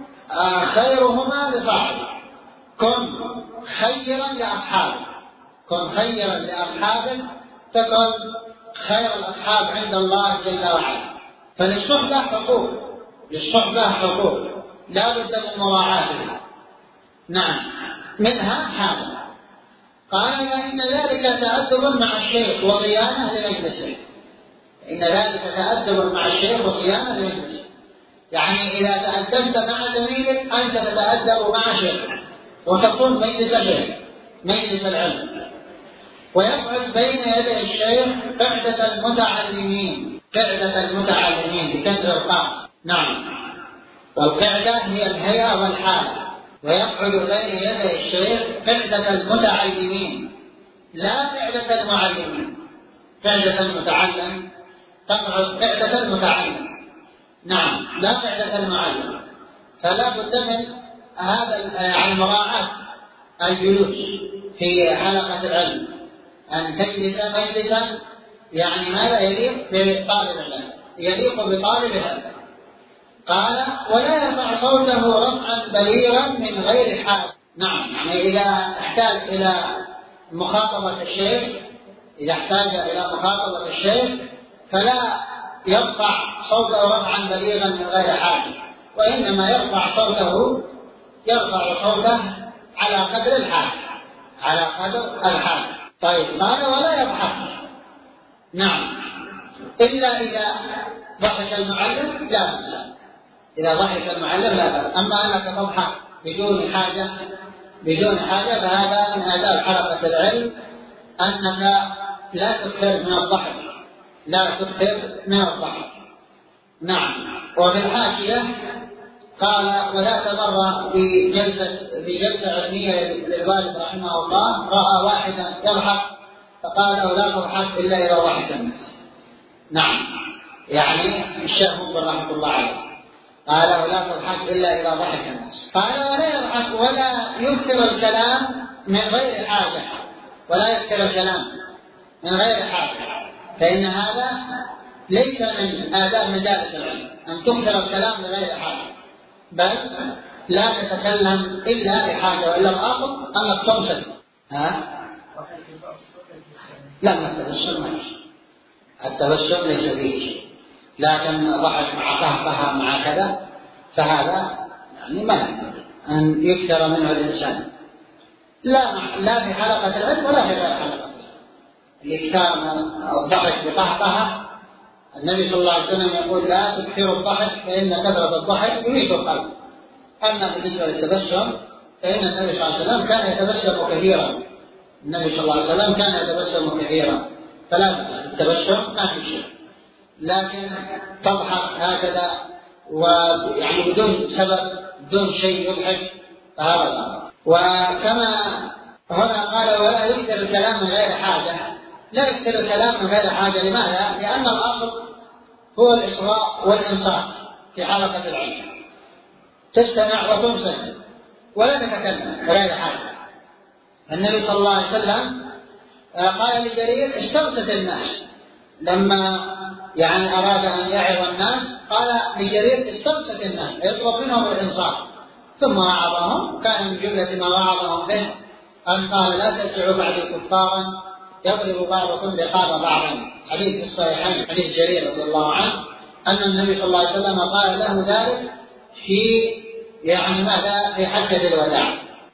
خيرهما لصاحبه، كن خيرا لأصحابك، كن خيرا لأصحابك تكن خير الأصحاب عند الله جل وعلا. فللصحبة حقوق، للصحبة حقوق لا بد من مراعاتها. نعم، منها هذا. قال: إن ذلك تأدب مع الشيخ وصيانة لمجلسه. إن ذلك تأدب مع الشيخ وصيانة لمجلسه، يعني إذا تأدبت مع زميلك أنت تتأدب مع شيخك وتكون مجلس العلم، مجلس العلم. ويقعد بين يدي الشيخ قعدة المتعلمين، قعدة المتعلمين بكسر القاف. نعم، والقعدة هي الهيئة والحالة. ويقعد بين يدي الشيخ قعدة المتعلمين لا قعدة المعلمين. قعدة المتعلم تقعد قعدة المتعلم، نعم، لا قعدة المعلم. فلا بد من هذا يعني مراعاة الجلوس في حلقة العلم، أن تجلس مجلسا يعني ماذا يليق بطالب العلم، يليق بطالب العلم. قال: ولا يرفع صوته رفعا بليغا من غير حاجة. نعم، يعني إذا احتاج إلى مخاطبة الشيخ، إذا احتاج إلى مخاطبة الشيخ فلا يرفع صوته رفعا بليغا من غير حاجة، وإنما يرفع صوته يرفع صوته على قدر الحاجة على قدر الحاجة. طيب قال ولا يضحك، نعم، إلا إذا ضحك المعلم لا بأس، إذا ضحك المعلم لا بأس. أما أنك تضحك بدون حاجة بدون حاجة فهذا من آداب حلقة العلم، أنك لا تكثر من الضحك لا تكثر من الضحك. نعم. وفي الحاشية قال ولا تمر في جلسة في جلسة علمية للوالد رحمه الله رأى واحدا يضحك فقال له لا تضحك إلا إذا ضحك الناس. نعم، يعني الشيخ مقبل رحمه الله عليه قال له لا تضحك إلا إذا ضحك الناس. قال ولا يضحك ولا يكثر الكلام من غير حاجة ولا يكثر الكلام من غير حاجة، فإن هذا ليس من آداب مجالس العلم أن تكثر الكلام من غير حاجة، بل لا تتكلم إلا لحاجة، وإلا الأصل أنك تمسك. ها؟ لا، التبسم ما التبسم ليس فيه شيء، لكن ضحك مع قهقه مع كذا فهذا يعني ما أن يكثر منه الإنسان، لا لا في حلقة العلم ولا في غير حلقة العلم. الإكثار من الضحك بقهقه، النبي صلى الله عليه وسلم يقول لا تكثروا الضحك فإن كثرة الضحك يميت القلب. أما بالنسبة للتبسم فإن النبي صلى الله عليه وسلم كان يتبسم كثيرا النبي صلى الله عليه وسلم كان يتبسم كثيرا فلا بأس التبسم ما في شيء، لكن تضحك هكذا ويعني بدون سبب بدون شيء يضحك فهذا. وكما هنا قال ولا يكثر الكلام من غير حاجة، لا يكثر الكلام من غير حاجة. لماذا؟ لأن الأصل هو الإصغاء والإنصات في حلقة العلم، تستمع وتنصت ولا تتكلم غير حاجة. النبي صلى الله عليه وسلم قال لجرير استنصت الناس لما يعني أراد أن يعظ الناس، قال لجرير استنصت الناس يطلب منهم الإنصات، ثم وعظهم. كان من جملة ما وعظهم به أن قال لا ترجعوا بعدي كفارا يضرب بعضكم رقاب بعضا، حديث في الصحيحين حديث جرير رضي الله عنه أن النبي صلى الله عليه وسلم قال له ذلك في يعني ماذا في حجة الوداع.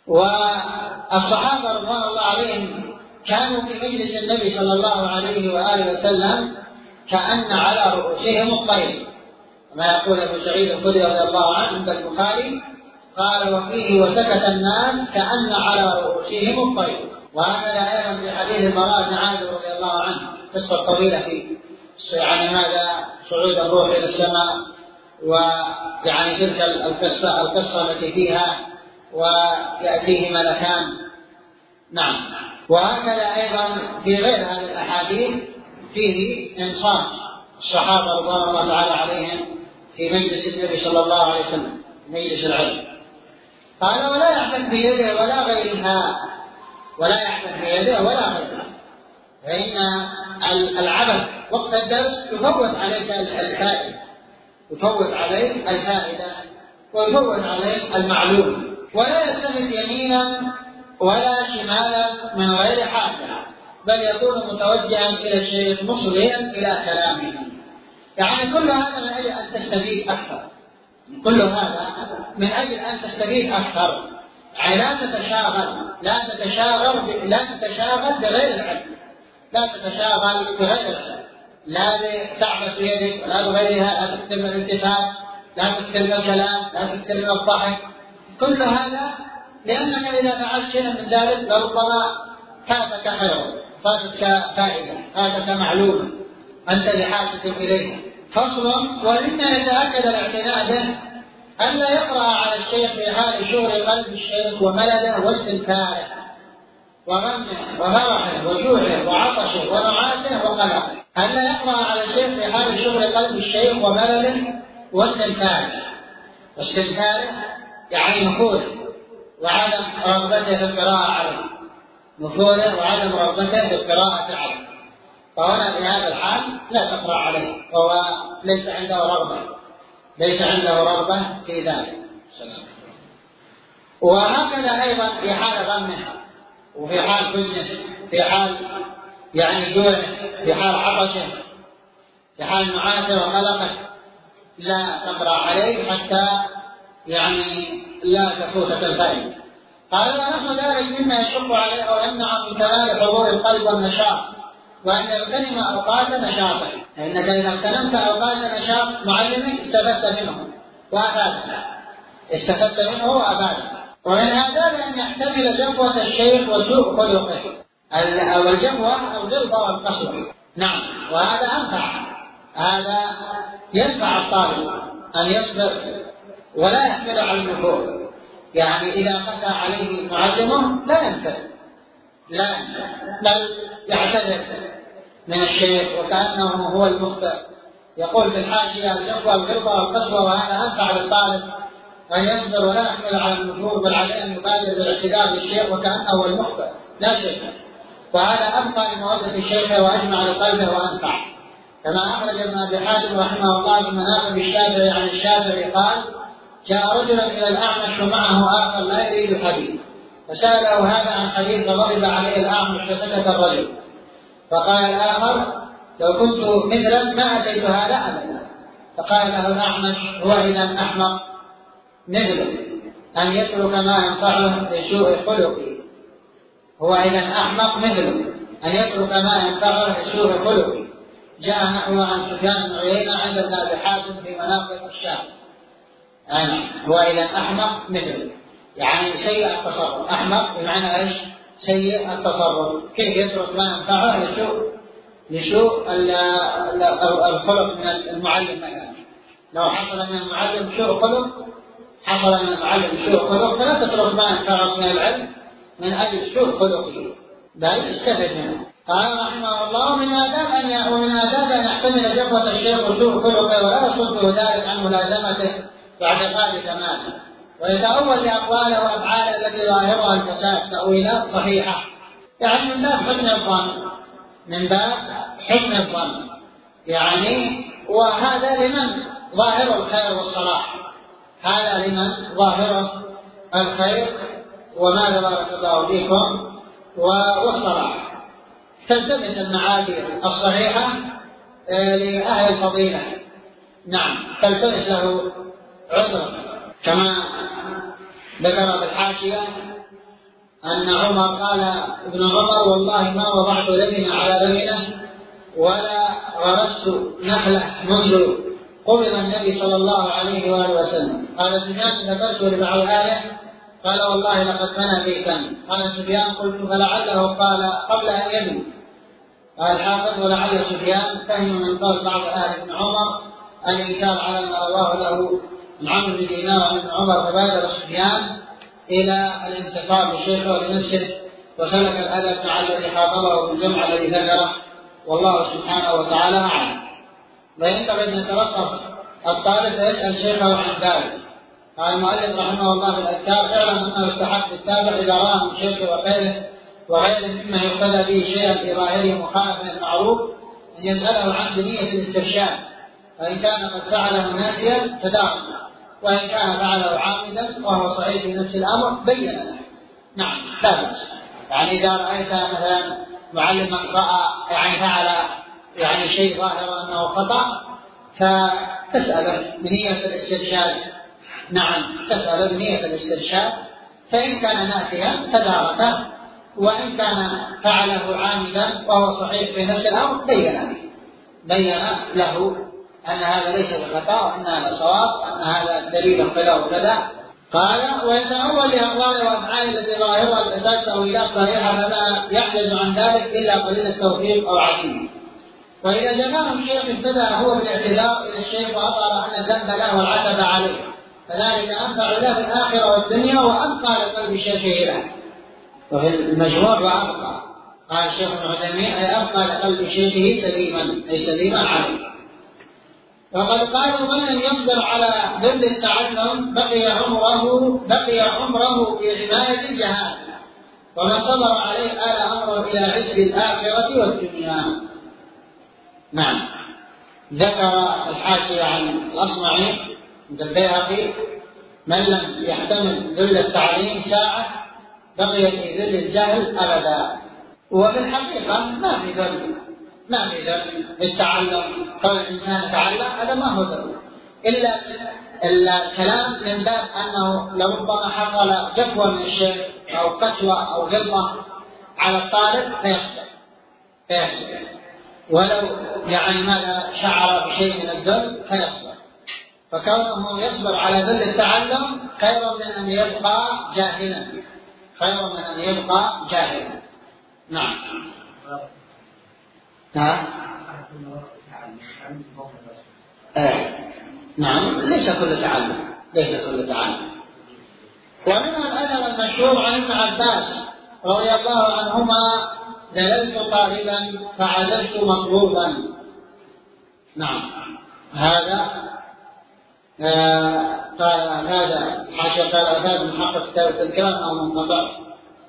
والصحابة رضوان الله عليهم كانوا في مجلس النبي صلى الله عليه وآله وسلم كأن على رؤوسهم الطير، كما يقول ابو سعيد الخدري رضي الله عنه عند البخاري قال وفيه وسكت الناس كأن على رؤوسهم الطير. وهذا أيضا في حديث البراء بن عازب رضي الله عنه قصة طويلة في يعني ماذا صعود الروح إلى السماء، ويعني تلك القصة القصة التي فيها ويأتيه ملكان. نعم. وهكذا أيضا في غير هذه الأحاديث فيه إنصات الصحابة رضوان الله تعالى عليهم في مجلس النبي صلى الله عليه وسلم مجلس العلم. قال ولا يحدث بيده ولا غيرها ولا يحدث بيده ولا غيرها، فإن العبث وقت الدرس يفوت عليك الفائدة يفوت عليك الفائدة ويفوت عليك المعلوم. ولا يلتفت يمينا ولا شمالا من غير حاجة، بل يكون متوجها إلى الشيخ مصغيا إلى كلامه. يعني كل هذا من أجل أن تستفيد أكثر، كل هذا من أجل أن تستفيد أكثر، يعني لا تتشاغل لا تتشاغل لا تتشاغل بغير العلم لا تتشاغل بغير العلم لا تعبث بيدك ولا بغيرها، لا تكثر من الالتفات، لا تكثر من الكلام، لا تكثر من الضحك. كل هذا لأنك إذا فعلت شيئا من ذلك لربما فاتك خير، فاتك فائدة، فاتك معلومة أنت بحاجة إليها. فصل. ومما يتأكد الاعتناء به ألا يقرأ على الشيخ في حال شغل قلب الشيخ وملله واستنكاره وغمه وفرحه وجوعه وعطشه ونعاسه وقلقه. ألا يقرأ على الشيخ في حال شغل قلب الشيخ وملله واستنكاره. واستنكاره يعني نفوذه وعدم رغبته في القراءة عليه، نفوذه وعدم رغبته في القراءة عليه. فهنا في هذا الحال لا تقرأ عليه، وهو ليس عنده رغبة ليس عنده رغبة في ذلك. وهكذا أيضا في حال غمه وفي حال حزنه، في حال يعني جوعه، في حال عطشه، في حال معاصر وقلقك لا تقرأ عليه حتى يعني لا تفوتك الفائدة. قال ونحو ذلك مما يشق عليه أو يمنع من كمال حضور القلب والنشاط، وأن يغتنم أوقات نشاطه، لأنك إذا اغتنمت أوقات نشاط معلمك استفدت منه وأفادك استفدت منه وأفادك. ومن آداب أن يحتمل جفوة الشيخ وسوء خلقه، أو الجفوة الغلظة والقسوة. نعم، وهذا أنفع، هذا ينفع الطالب أن يصبر ولا يحمل على النفور. يعني إذا قسى عليه معلمه لا ينفع، لا ينفع بل يعتذر من الشيخ وكأنه هو المخطئ. يقول في الحاشية الجفوة الغلظة والقسوة، وهذا أنفع للطالب أن يصبر ولا يحمل على النفور، بل عليه أن يبادر بالاعتذار للشيخ وكأنه هو المخطئ لا شيء. وهذا أبقى لمودة الشيخ وأجمع لقلبه وأنفع. كما أخرج ابن أبي حاتم رحمه الله في مناقب الشافعي عن الشافعي قال: جاء رجل إلى الأعمش ومعه آخر لا يريد حديث، فسأله هذا عن حديث فغضب عليه الأعمش فسكت الرجل. فقال الآخر: لو كنت مثلا ما أتيت هذا أبدا. فقال له الأعمش: هو إذا أحمق مثله أن يترك ما ينفعه لسوء خلقه، هو إذا أحمق مثله أن يترك ما ينفعه لسوء خلقه. جاء نحو عن سفيان بن عيينة عند ابن أبي حاتم في مناقب الشافعي. أنا هو إذا أحمق مثله، يعني سيء التصرف. أحمق بمعنى إيش؟ سيء التصرف. كيف يترك ما ينفعه لسوء لسوء الخلق من المعلم مثلا. لو حصل من المعلم سوء خلق حصل من المعلم سوء خلق فلا تترك ما ينفعه من العلم من أجل سوء خلقه، بل استفد منه. قال رحمه الله: ومن آداب أن ومن آداب أن يحتمل جفوة الشيخ وسوء خلقه ولا يصده ذلك عن ملازمته واعتقاد كماله، ويتأول لأقواله وأفعاله التي ظاهرها الفساد تأويلات صحيحة، يعني من باب حسن الظن من باب حسن الظن يعني. وهذا لمن ظاهر الخير والصلاح، هذا لمن ظاهر الخير وما بارك الله فيكم والصلاح. تلتمس المعادي الصحيحة لأهل الفضيلة، نعم تلتمس له عذر. كما ذكر بالحاشية أن عمر قال ابن عمر: والله ما وضعت لبنة على لبنة ولا غرست نخلة منذ قبض النبي صلى الله عليه وآله وسلم. قال سفيان: ذكرت لبعض آله، قال: والله لقد بنى بيتا. قال سفيان: قلت: فلعله قال قبل أن يبني. قال الحافظ: ولعل سفيان فهم من قول بعض آل ابن عمر الإنكار على ما رواه له عمرو بن دينار عن ابن عمر، فبادر سفيان إلى الانتصار لشيخه ولنفسه وسلك الأدب مع الذي خاطبه بالجمع الذي ذكره، والله سبحانه وتعالى أعلم. وينبغي أن يتوقف الطالب فيسأل شيخه عن ذلك. قال المؤلف رحمه الله في الأذكار: اعلم أنه يستحق التابع إذا رأى من شيخه وغيره وغيره مما يقتدى به شيئا في ظاهره مخالفا للمعروف أن يسأله عن بنية الاسترشاد، وإن كان قد فعله ناسيا تدارك، وإن كان فعله عامدا وهو صحيح في نفس الأمر بين له. نعم لا بأس. يعني إذا رأيت مثلا معلما رأى يعني فعل يعني شيء ظاهر أنه خطأ فتسأله بنية الاسترشاد. نعم تسأله بنية الاسترشاد، فإن كان ناسيا تداركه، وإن كان فعله عامدا وهو صحيح في نفس الأمر بين له بين له أن هذا ليس بخطأ وأن هذا صواب وأن هذا دليل كذا وكذا. قال: ويتأول لأقوال وأفعال التي ظاهرها الفساد تأويلات صحيحة، فما يحدث عن ذلك إلا قليل التوفيق أو عسير. وإذا جناه الشيخ ابتدأ هو بالاعتذار إلى الشيخ وأظهر أن الذنب له والعتب عليه، فذلك أنفع له في الآخرة والدنيا وأبقى لقلب شيخه له. وفي المجموع: وأبقى، قال الشيخ ابن عثيمين: أي أبقى لقلب شيخه سليما، أي سليما عليه. وقد قالوا: من لم يصبر على ذل التعلم بقي عمره بقي عمره في حماية الجهال، ومن صبر عليه آل أمره إلى عز الآخرة والدنيا. نعم. ذكر الحاشية عن الأصمعي عند البيهقي: من لم يحتمل ذل التعليم ساعة بقي في ذل الجهل أبدا. وفي الحقيقة ما في ذل، ما في ذنب التعلم، كون الإنسان يتعلم هذا ما هو ذنب، إلا الكلام من باب أنه لربما حصل جفوة من الشيء أو قسوة أو غلظة على الطالب فيصبر فيصبر ولو يعني ماذا شعر بشيء من الذل فيصبر، فكونه يصبر على ذل التعلم خير من أن يبقى جاهلا، خير من أن يبقى جاهلا. نعم. نعم. آه. نعم، ليس كل تعلم، ليس كل تعلم. ومنها الأثر المشهور عن ابن عباس رضي الله عنهما: دللت طالبا فعدلت مطلوبا. نعم، هذا آه قال هذا حاشا قال أفاد محقق كتاب التذكار أو منقطع.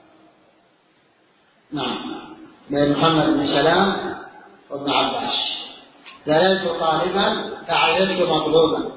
نعم، بين محمد بن سلام وابن عباس: دللت طالبا فعدلت مطلوبا،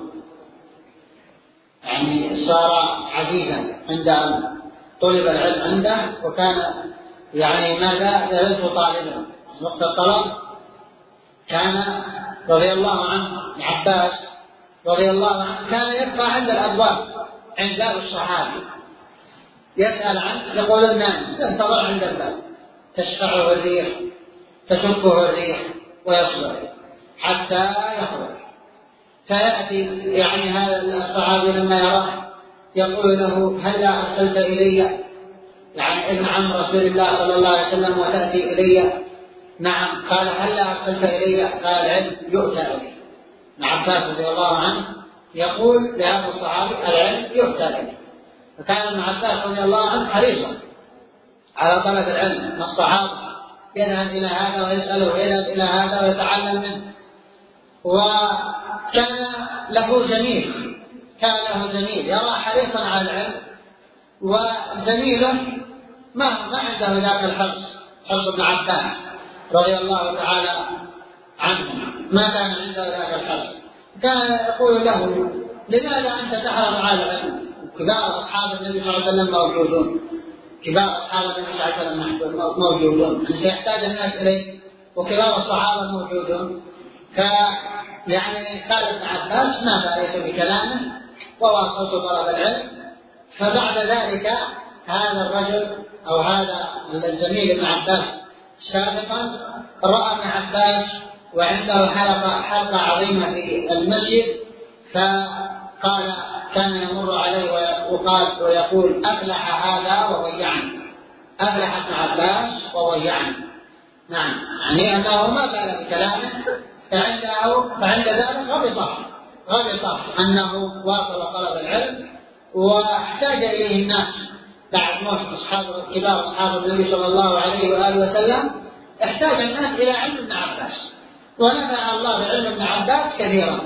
يعني صار عزيزا عند أن طلب العلم عنده، وكان يعني ماذا دللت طالبا وقت الطلب. كان رضي الله عنه ابن عباس رضي الله عنه كان يبقى عند الأبواب عند باب الصحابي يسأل عنه، يقول الناس ينتظر عند الباب، تشفعه الريح تشفه الريح ويصبر حتى يخرج، فيأتي يعني هذا الصحابي لما يراه يقول له: هل أرسلت إلي؟ يعني ابن عم رسول الله صلى الله عليه وسلم وتأتي إلي؟ نعم. قال: هل أرسلت إلي؟ قال: العلم يؤتى إلي. ابن عباس رضي الله عنه يقول لهذا الصحابي: العلم يؤتى إلي. فكان ابن عباس رضي الله عنه حريصا على طلب العلم من الصحابة، يذهب إلى هذا ويسأله ويذهب إلى هذا ويتعلم منه. وكان له زميل كان له زميل يرى حريصا على العلم، وزميله ما ما عنده ذاك الحرص، حرص ابن عباس رضي الله تعالى عنه ما كان عنده ذاك الحرص. كان يقول له: لماذا أنت تحرص على العلم؟ كبار أصحاب النبي صلى الله عليه وسلم موجودون، كبار أصحاب النبي صلى الله عليه وسلم موجودون، سيحتاج الناس إليه، وكبار الصحابة موجودون. فيعني قال ابن عباس: ما فعلت بكلامه وواصلت طلب العلم. فبعد ذلك هذا الرجل أو هذا الزميل ابن عباس سابقا رأى ابن عباس وعنده حلقة حلقة عظيمة في المسجد، فقال كان يمر عليه وقال ويقول: أفلح هذا وضيعني، أفلح ابن عباس وضيعني. نعم، يعني أنه ما بال بكلامه، فعنده فعند ذلك غبط غبط أنه واصل طلب العلم، واحتاج إليه الناس بعد موت أصحاب كبار أصحاب النبي صلى الله عليه وآله وسلم. احتاج الناس إلى علم ابن عباس، ونفع الله بعلم ابن عباس كثيرا،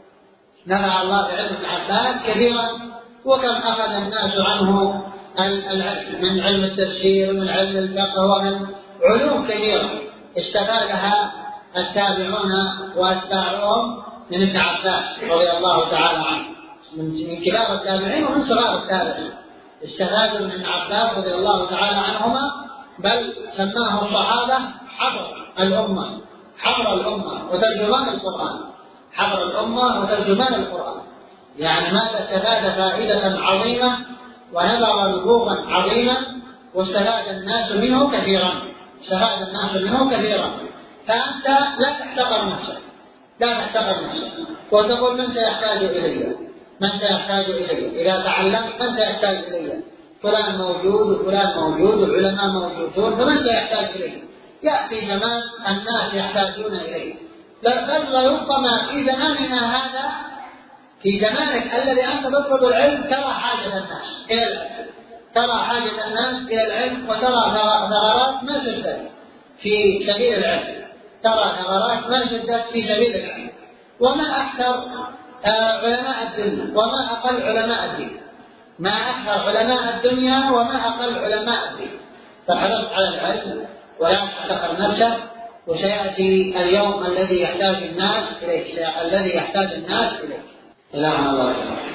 نفع الله بعلم ابن عباس كثيرا. وكم أخذ الناس عنه العلم من علم التفسير ومن علم الفقه ومن علوم كثيرة استفادها التابعون وأتباعهم من ابن عباس رضي الله تعالى عنه، من كبار التابعين ومن صغار التابعين استفادوا من ابن عباس رضي الله تعالى عنهما، بل سماه الصحابة حبر الأمة، حبر الأمة وترجمان القرآن، حبر الأمة وترجمان القرآن. يعني ماذا استفاد فائدة عظيمة ونبغ نبوغا عظيما، واستفاد الناس منه كثيرا، استفاد الناس منه كثيرا. فأنت لا تحتقر نفسك، لا تحتقر نفسك وتقول: من سيحتاج إلي؟ من سيحتاج إلي؟ إذا تعلمت من سيحتاج إلي؟ فلان موجود وفلان موجود والعلماء موجودون، فمن سيحتاج إليه؟ يأتي زمان الناس يحتاجون إليه، بل ربما في زماننا هذا، في زمانك الذي أنت تطلب العلم، ترى حاجة الناس إلى العلم، ترى حاجة الناس إلى العلم، وترى ثغرات ما سدت في سبيل العلم، ترى ثغرات ما سدت في سبيل العلم. وما أكثر علماء الدنيا وما أقل علماء الدين، ما أكثر علماء الدنيا وما أقل علماء الدين. فحرص على العلم ولا تحتقر نفسك، وسيأتي اليوم الذي يحتاج الناس إليك، الذي يحتاج الناس إليك. إلهنا الله.